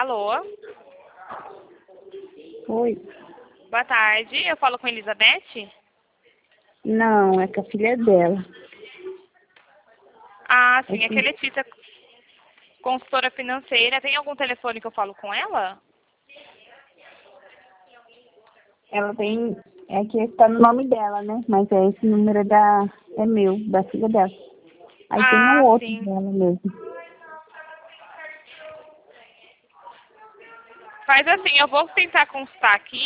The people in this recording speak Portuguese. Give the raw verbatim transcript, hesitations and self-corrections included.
Alô? Oi. Boa tarde, eu falo com Elizabeth? Não, é com a filha dela. Ah, sim, É aqui é que Letícia, consultora financeira. Tem algum telefone que eu falo com ela? ela tem. É que está no nome dela, né? Mas é esse número é da. É meu, da filha dela. Aí tem um Ah, outro sim. dela mesmo. Faz assim, eu vou tentar consultar aqui.